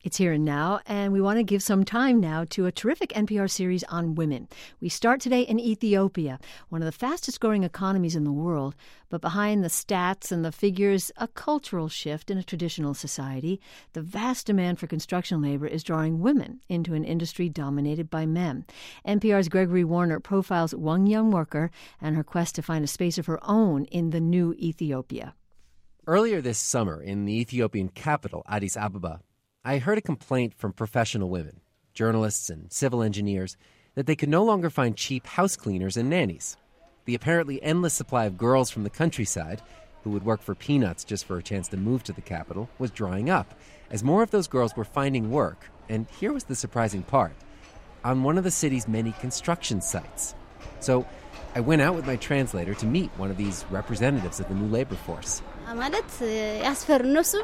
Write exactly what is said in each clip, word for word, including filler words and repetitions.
It's Here and Now, and we want to give some time now to a terrific N P R series on women. We start today in Ethiopia, one of the fastest-growing economies in the world, but behind the stats and the figures, a cultural shift in a traditional society. The vast demand for construction labor is drawing women into an industry dominated by men. N P R's Gregory Warner profiles one young worker and her quest to find a space of her own in the new Ethiopia. Earlier this summer, in the Ethiopian capital, Addis Ababa, I heard a complaint from professional women, journalists and civil engineers, that they could no longer find cheap house cleaners and nannies. The apparently endless supply of girls from the countryside, who would work for peanuts just for a chance to move to the capital, was drying up, as more of those girls were finding work, and here was the surprising part, on one of the city's many construction sites. So I went out with my translator to meet one of these representatives of the new labor force. Mikadis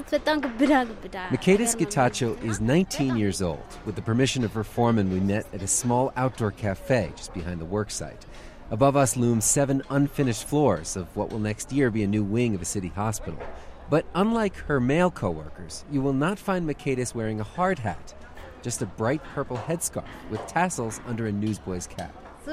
Getachew is nineteen years old. With the permission of her foreman, we met at a small outdoor cafe just behind the work site. Above us loom seven unfinished floors of what will next year be a new wing of a city hospital. But unlike her male co-workers, you will not find Mikadis wearing a hard hat, just a bright purple headscarf with tassels under a newsboy's cap.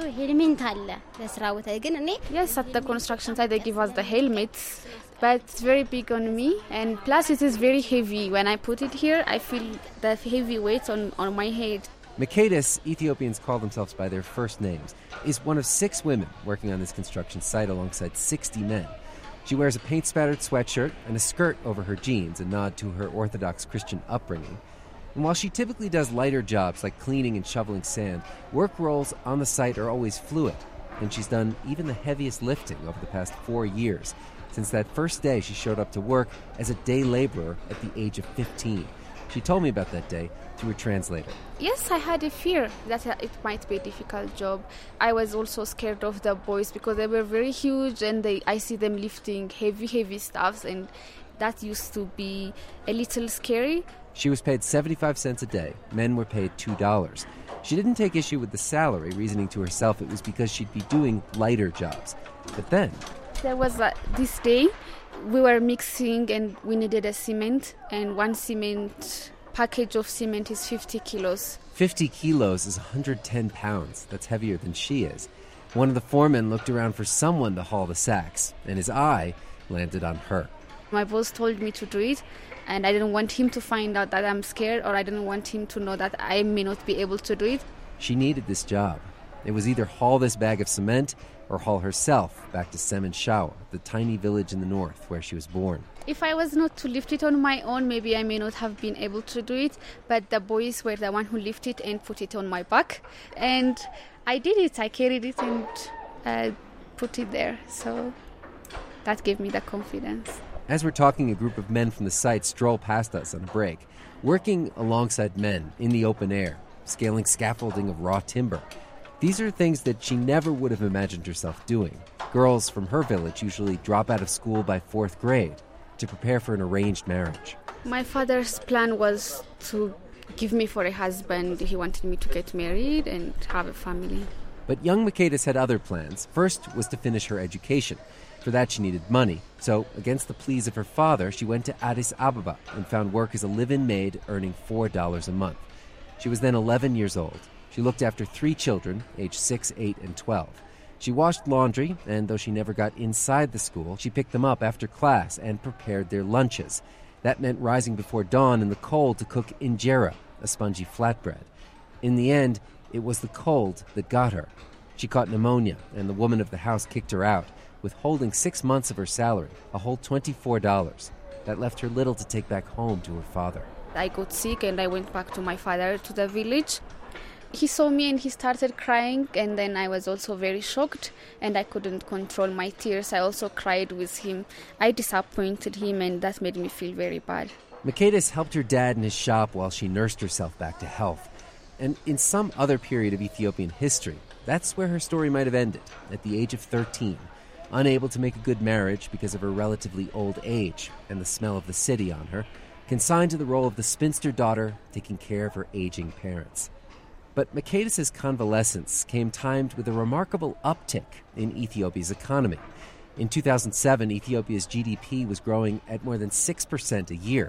Yes, at the construction site they give us the helmets, but it's very big on me, and plus it is very heavy. When I put it here, I feel the heavy weight on, on my head. Mikadis, Ethiopians call themselves by their first names, is one of six women working on this construction site alongside sixty men. She wears a paint-spattered sweatshirt and a skirt over her jeans, a nod to her Orthodox Christian upbringing. And while she typically does lighter jobs like cleaning and shoveling sand, work roles on the site are always fluid, and she's done even the heaviest lifting over the past four years, since that first day she showed up to work as a day laborer at the age of fifteen. She told me about that day through a translator. Yes, I had a fear that it might be a difficult job. I was also scared of the boys because they were very huge, and they, I see them lifting heavy, heavy stuffs, and that used to be a little scary. She was paid seventy-five cents a day. Men were paid two dollars. She didn't take issue with the salary, reasoning to herself it was because she'd be doing lighter jobs. But then there was uh, this day we were mixing and we needed a cement, and one cement package of cement is fifty kilos. fifty kilos is one hundred ten pounds. That's heavier than she is. One of the foremen looked around for someone to haul the sacks, and his eye landed on her. My boss told me to do it, and I didn't want him to find out that I'm scared, or I didn't want him to know that I may not be able to do it. She needed this job. It was either haul this bag of cement or haul herself back to Semenshao, the tiny village in the north where she was born. If I was not to lift it on my own, maybe I may not have been able to do it, but the boys were the one who lifted it and put it on my back. And I did it. I carried it and uh, put it there. So that gave me the confidence. As we're talking, a group of men from the site stroll past us on a break, working alongside men in the open air, scaling scaffolding of raw timber. These are things that she never would have imagined herself doing. Girls from her village usually drop out of school by fourth grade to prepare for an arranged marriage. My father's plan was to give me for a husband. He wanted me to get married and have a family. But young Mikadis had other plans. First was to finish her education. For that, she needed money. So, against the pleas of her father, she went to Addis Ababa and found work as a live-in maid, earning four dollars a month. She was then eleven years old. She looked after three children, aged six, eight, and twelve. She washed laundry, and though she never got inside the school, she picked them up after class and prepared their lunches. That meant rising before dawn in the cold to cook injera, a spongy flatbread. In the end, it was the cold that got her. She caught pneumonia, and the woman of the house kicked her out, withholding six months of her salary, a whole twenty-four dollars. That left her little to take back home to her father. I got sick and I went back to my father to the village. He saw me and he started crying, and then I was also very shocked and I couldn't control my tears. I also cried with him. I disappointed him, and that made me feel very bad. Mikadis helped her dad in his shop while she nursed herself back to health. And in some other period of Ethiopian history, that's where her story might have ended, at the age of thirteen. Unable to make a good marriage because of her relatively old age and the smell of the city on her, consigned to the role of the spinster daughter taking care of her aging parents. But Mikadis' convalescence came timed with a remarkable uptick in Ethiopia's economy. In two thousand seven, Ethiopia's G D P was growing at more than six percent a year.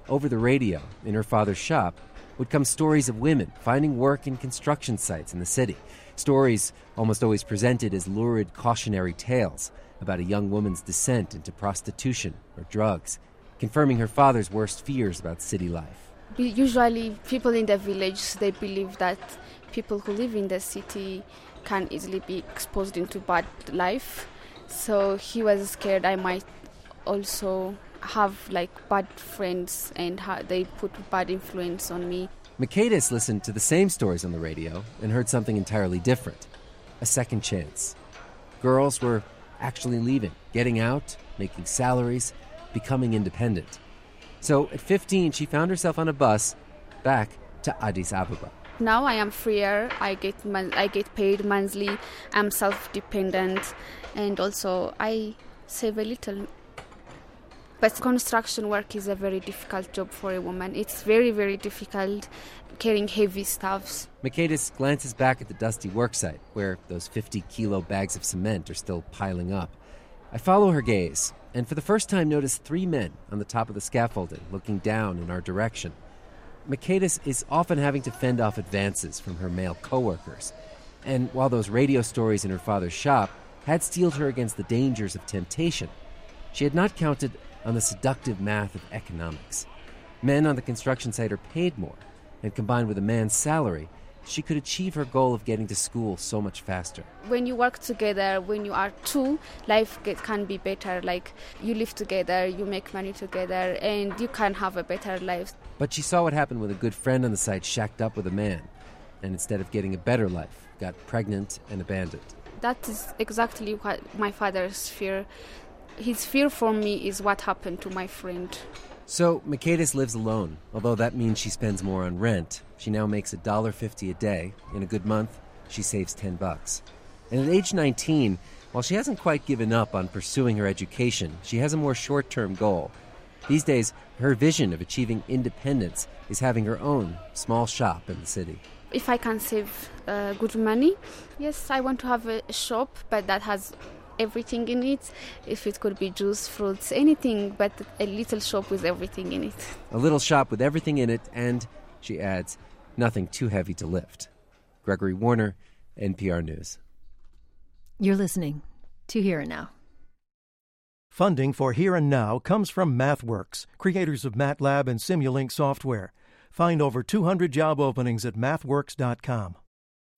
over the radio in her father's shop would come stories of women finding work in construction sites in the city. Stories almost always presented as lurid cautionary tales about a young woman's descent into prostitution or drugs, confirming her father's worst fears about city life. Usually people in the village, they believe that people who live in the city can easily be exposed into bad life. So he was scared I might also have like bad friends and ha- they put bad influence on me. Makaitis listened to the same stories on the radio and heard something entirely different. A second chance. Girls were actually leaving, getting out, making salaries, becoming independent. So at fifteen, she found herself on a bus back to Addis Ababa. Now I am freer. I get mon- I get paid monthly. I'm self-dependent, and also I save a little. But construction work is a very difficult job for a woman. It's very, very difficult carrying heavy stuffs. Makaitis glances back at the dusty worksite where those fifty-kilo bags of cement are still piling up. I follow her gaze, and for the first time notice three men on the top of the scaffolding looking down in our direction. Makaitis is often having to fend off advances from her male coworkers. And while those radio stories in her father's shop had steeled her against the dangers of temptation, she had not counted on the seductive math of economics. Men on the construction site are paid more, and combined with a man's salary, she could achieve her goal of getting to school so much faster. When you work together, when you are two, life get, can be better. Like, you live together, you make money together, and you can have a better life. But she saw what happened when a good friend on the site shacked up with a man, and instead of getting a better life, got pregnant and abandoned. That is exactly what my father's fear. His fear for me is what happened to my friend. So Makaitis lives alone, although that means she spends more on rent. She now makes one dollar fifty a day. In a good month, she saves ten bucks. And at age nineteen, while she hasn't quite given up on pursuing her education, she has a more short-term goal. These days, her vision of achieving independence is having her own small shop in the city. If I can save uh, good money, yes, I want to have a shop, but that has everything in it. If it could be juice, fruits, anything, but a little shop with everything in it. A little shop with everything in it, and, she adds, nothing too heavy to lift. Gregory Warner, N P R News. You're listening to Here and Now. Funding for Here and Now comes from MathWorks, creators of MATLAB and Simulink software. Find over two hundred job openings at mathworks dot com.